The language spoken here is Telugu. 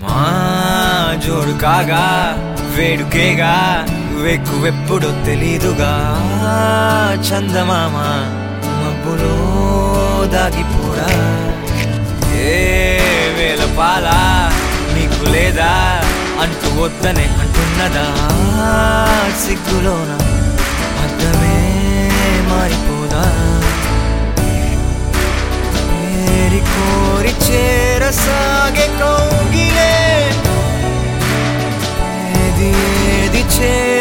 మా జోడు కాగా వేడుకేగా వెక్కువెప్పుడో తెలీదుగా చందమామ మబ్బులో దాగిపోరా ఏ వేల పాల నీకు లేదా అంటూ వద్దనే అంటున్నదా సిగ్గులోన అర్థమే మారిపోదా ఏరి కోరి చేరసాగే కౌగిలే ఏది ఏది